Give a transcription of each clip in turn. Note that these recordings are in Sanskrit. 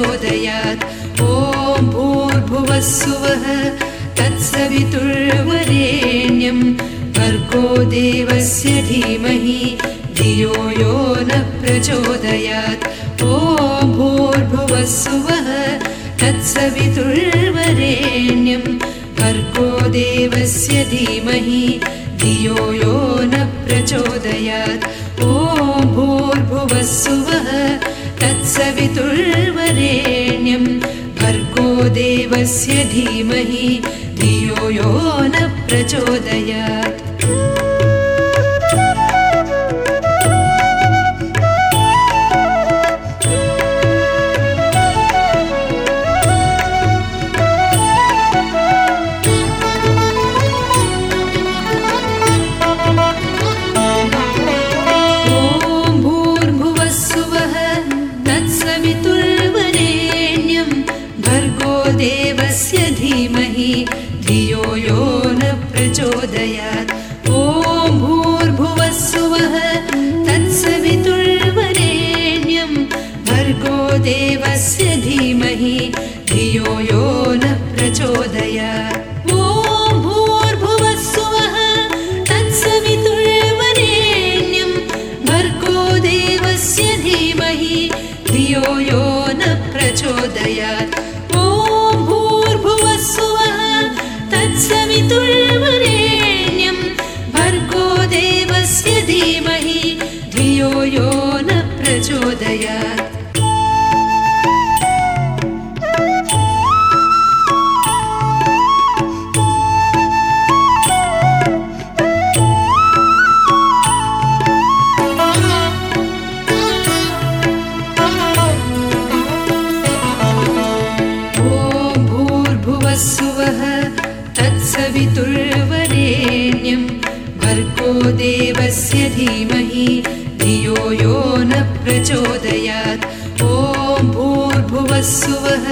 प्रचोदयात् ॐ भूर्भुवस्सुवः तत्सवितुर्वरेण्यं भर्गो देवस्य धीमहि धियो यो न प्रचोदयात् ॐ भूर्भुवस्सुवः तत्सवितुर्वरेण्यं भर्गो देवस्य धीमहि धियो यो न प्रचोदयात् ॐ भूर्भुवस्सुवः तत्सवितुर्वरेण्यं भर्गो देवस्य धीमहि धियो यो न प्रचोदयात् देवस्य धीमहि धियो यो न प्रचोदयात् ॐ भूर्भुवस्सुवः तत्सवितुर्वरेण्यं भर्गो देवस्य धीमहि धियो यो न प्रचोदयात् ॐ भूर्भुवस्सुवः तत्सवितुर्वरेण्यं भर्गो देवस्य धीमहि धियो यो न प्रचोदयात् तत्सवितुर्वरेण्यं भर्गो देवस्य धीमहि धियो यो न प्रचोदयात् तत्सवितुर्वरेण्यं भर्गो देवस्य धीमहि धियो यो न प्रचोदयात् ॐ भूर्भुवस्सुवः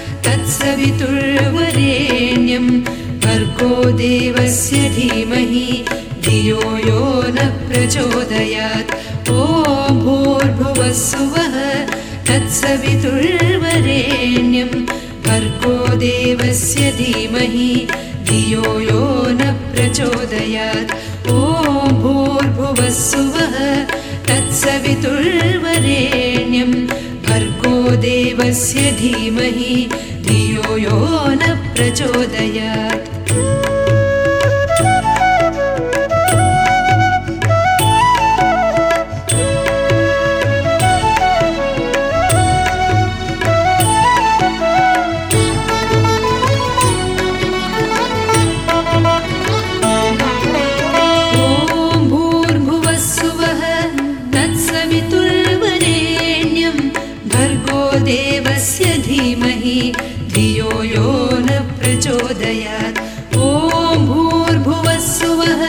तत्सवितुर्वरेण्यं भर्गो देवस्य धीमहि धियो यो न प्रचोदयात् ॐ भूर्भुवस्सुवः तत्सवितुर्वरेण्यं भर्गो देवस्य धीमहि धियो यो न प्रचोदयात् ॐ भूर्भुवस्सुवः तत्सवितुर्वरेण्यं भर्गो देवस्य धीमहि धियो यो न प्रचोदयात् देवस्य धीमहि धियो यो न प्रचोदयात् ॐ भूर्भुवस्सुवः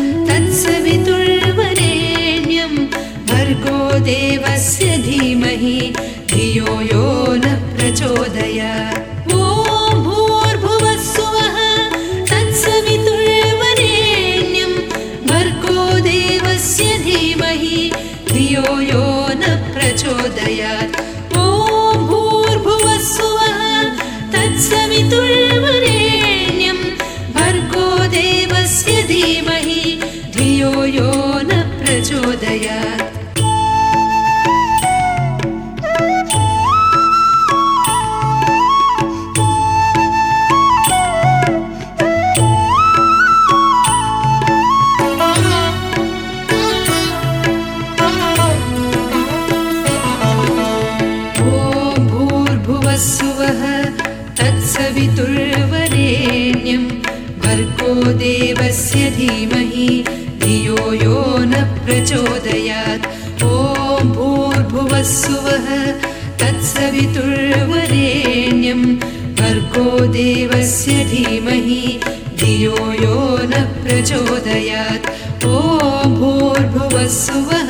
तत्सवितुर्वरेण्यं भर्गो देवस्य धीमहि धियो यो न प्रचोदयात् ॐ भूर्भुवस्सुवः तत्सवितुर्वरेण्यं भर्गो देवस्य धीमहि धियो यो न प्रचोदयात् तत्सवितुर्वरेण्यं भर्गो देवस्य धीमहि धियो यो न प्रचोदयात् तत्सवितुर्वरेण्यं भर्गो देवस्य धीमहि धियो यो न प्रचोदयात् ॐ भूर्भुवस्सुवः तत्सवितुर्वरेण्यं भर्गो देवस्य धीमहि धियो यो न प्रचोदयात् ॐ भूर्भुवस्सुवः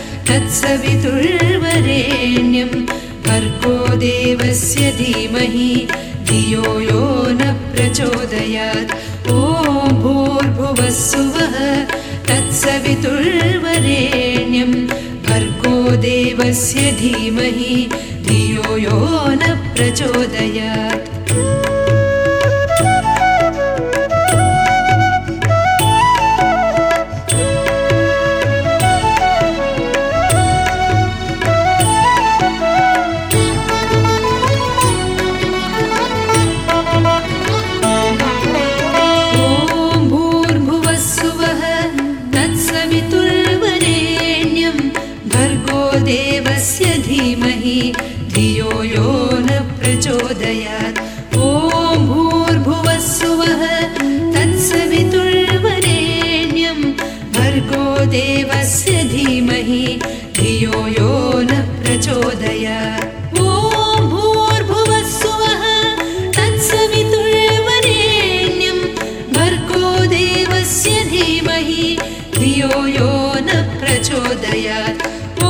तत्सवितुर्वरेण्यं भर्गो देवस्य धीमहि धियो यो न प्रचोदयात् ॐ भूर्भुवस्सुवः तत्सवितुर्वरेण्यं भर्गो देवस्य धीमहि धियो यो न प्रचोदयात्। देवस्य धीमहि धियो यो न प्रचोदयात्। ॐ भूर्भुवस्सुवः तत्सवितुर्वरेण्यं भर्गो देवस्य धीमहि धियो यो न प्रचोदयात्। ॐ भूर्भुवस्सुवः तत्सवितुर्वरेण्यं भर्गो देवस्य धीमहि धियो यो न प्रचोदयात्।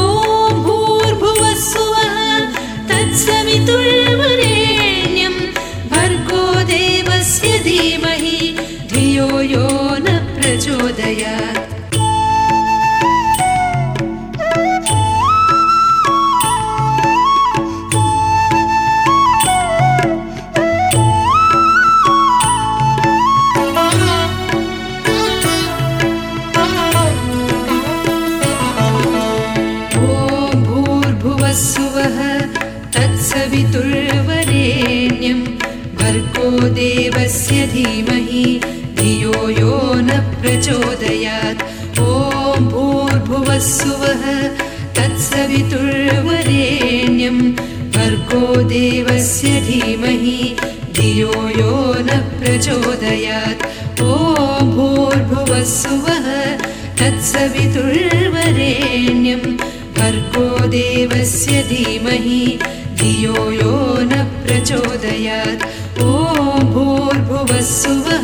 तत्सवितुर्वरेण्यं भर्गो देवस्य धीमहि धियो यो न प्रचोदयात्। तत्सवितुर्वरेण्यं भर्गो देवस्य धीमहि धियो यो न प्रचोदयात्। ॐ भूर्भुवस्सुवः तत्सवितुर्वरेण्यं भर्गो देवस्य धीमहि धियो यो न प्रचोदयात्। ॐ भूर्भुवस्सुवः तत्सवितुर्वरेण्यं भर्गो देवस्य धीमहि धियो यो न प्रचोदयात्। ॐ भूर्भुवस्सुवः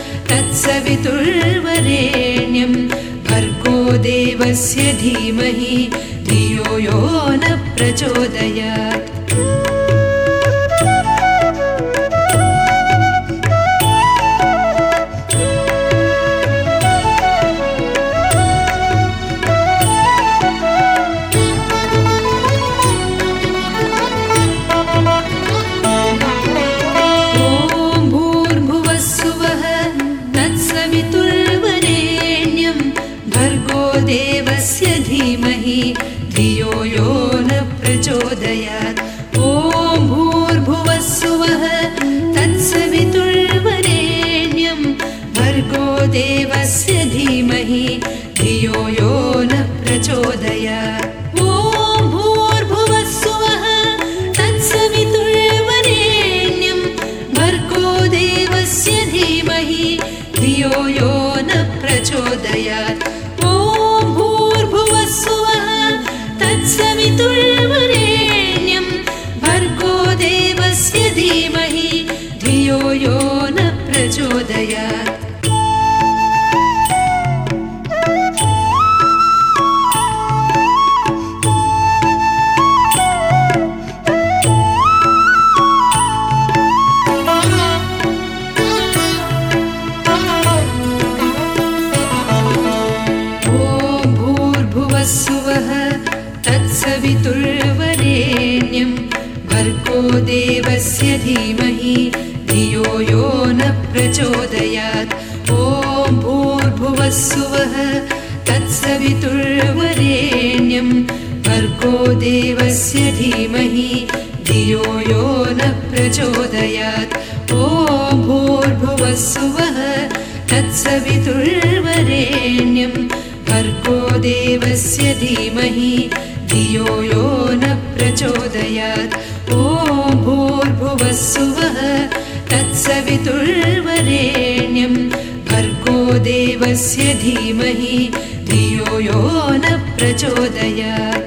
तत्सवितुर्वरेण्यं भर्गो देवस्य धीमहि धियो यो न प्रचोदयात्। देवस्य धीमहि धियो यो न प्रचोदयात्। ॐ भूर्भुवस्सुवः तत्सवितुर्वरेण्यं भर्गो देवस्य धीमहि धियो यो न प्रचोदयात्। ॐ भूर्भुवस्सुवः तत्सवितुर्वरेण्यं भर्गो देवस्य धीमहि धियो यो न प्रचोदयात्। तत्सवितुर्वरेण्यं भर्गो देवस्य धीमहि धियो यो न प्रचोदयात्। तत्सवितुर्वरेण्यं भर्गो देवस्य धीमहि धियो यो न प्रचोदयात्। ॐ भूर्भुवस्सुवः तत्सवितुर्वरेण्यं भर्गो देवस्य धीमहि धियो यो न प्रचोदयात्। ॐ भूर्भुवस्सुवः तत्सवितुर्वरेण्यं भर्गो देवस्य धीमहि धियो यो न प्रचोदयात्। ॐ भूर्भुवस्सुवः तत्सवितुर्वरेण्यं भर्गो देवस्य धीमहि धियो यो न प्रचोदयात्।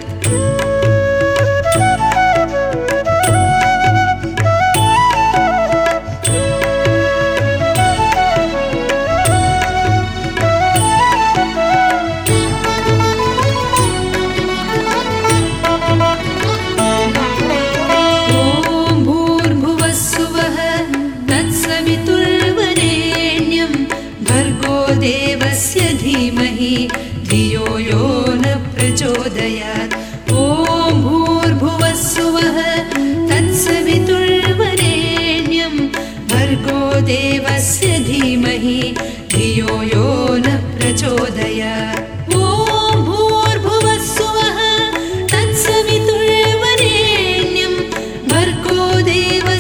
देवस्य धीमहि धियो यो न प्रचोदयात्।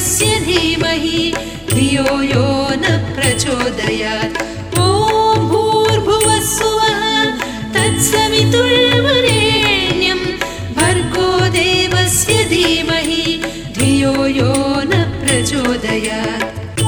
भूर्भुवस्सुवः तत्सवितुर्वरेण्यं धियो यो न प्रचोदयात् ॐ भूर्भुवस्सुवः तत्सवितुर्वरेण्यं भर्गो देवस्य धीमहि धियो यो न प्रचोदयात्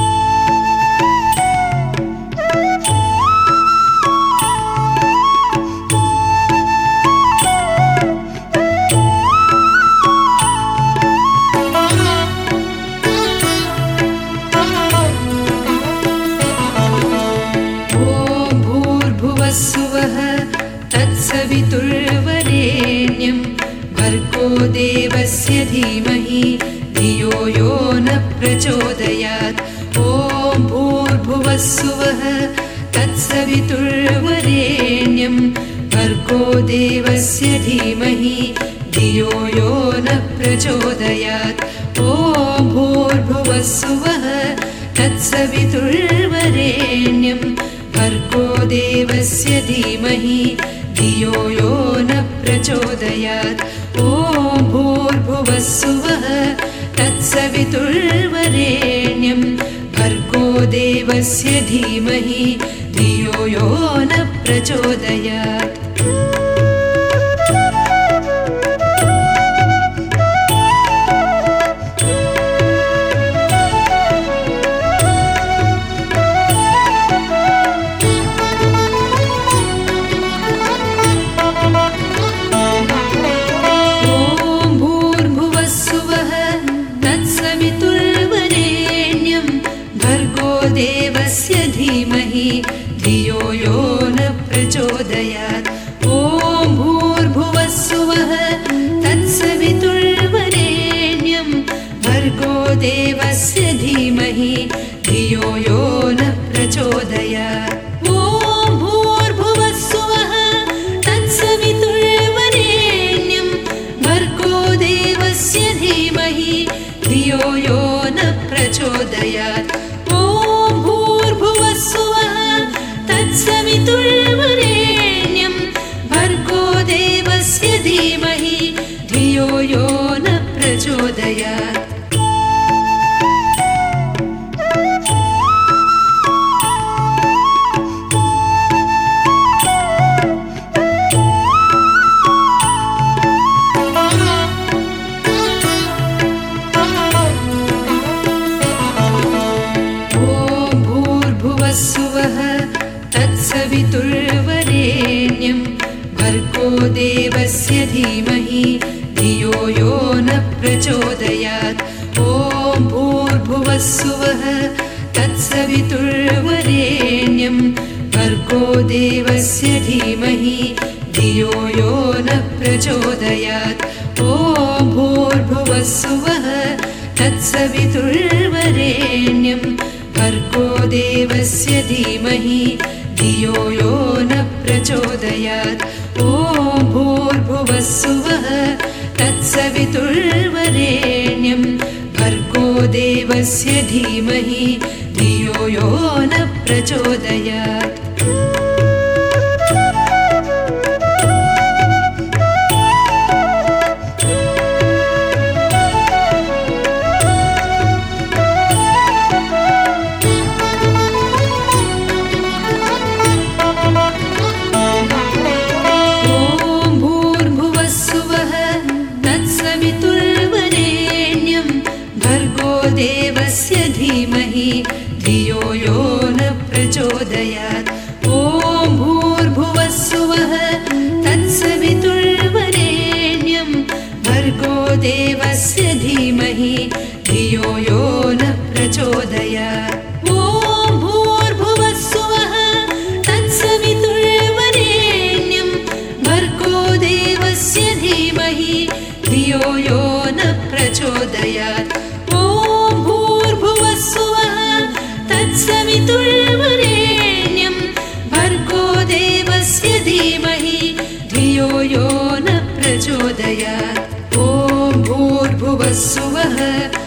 तत्सवितुर्वरेण्यं भर्गो देवस्य धीमहि धियो यो न प्रचोदयात् ॐ भूर्भुवस्सुवः तत्सवितुर्वरेण्यं भर्गो देवस्य धीमहि धियो यो न प्रचोदयात् ॐ भूर्भुवस्सुवः तत्सवितुर्वरेण्यं भर्गो देवस्य धीमहि धियो यो न प्रचोदयात् ॐ भूर्भुवस्सुवः तत्सवितुर्वरेण्यं भर्गो देवस्य धीमहि धियो यो न प्रचोदयात् देवस्य धीमहि धियो यो न प्रचोदयात् ॐ भूर्भुवस्सुवः तत्सवितुर्वरेण्यं भर्गो देवस्य धीमहि धियो यो न प्रचोदयात् ॐ भूर्भुवस्सुवः तत्सवितुर्वरेण्यं भर्गो देवस्य धीमहि धियो यो न प्रचोदयात् तत्सवितुर्वरेण्यं भर्गो देवस्य धीमहि धियो यो न प्रचोदयात् तत्सवितुर्वरेण्यं भर्गो देवस्य धीमहि धियो यो न प्रचोदयात् ॐ भूर्भुवस्सुवः तत्सवितुर्वरेण्यं भर्गो देवस्य धीमहि धियो यो न प्रचोदयात् ॐ भूर्भुवस्सुवः तत्सवितुर्वरेण्यं भर्गो देवस्य धीमहि धियो यो न प्रचोदयात् ॐ भूर्भुवस्सुवः तत्सवितुर्वरेण्यं भर्गो देवस्य धीमहि धियो यो न प्रचोदयात् देवस्य धीमहि धियो यो न प्रचोदयात् ॐ भूर्भुवस्सुवः तत्सवितुर्वरेण्यं भर्गो देवस्य धीमहि धियो यो न प्रचोदयात् ॐ भूर्भुवस्सुवः तत्सवितुर्वरेण्यं भर्गो देवस्य धीमहि धियो यो न प्रचोदयात् तत्सवितुर्वरेण्यं भर्गो देवस्य धीमहि धियो यो न प्रचोदयात् ॐ भूर्भुवस्सुवः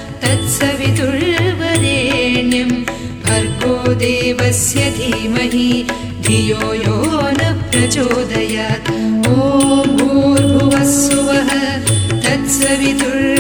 तत्सवितुर्वरेण्यं भर्गो देवस्य धीमहि धियो यो न प्रचोदयात् ॐ भूर्भुवस्सुवः तत्सवितुर्वरेण्यं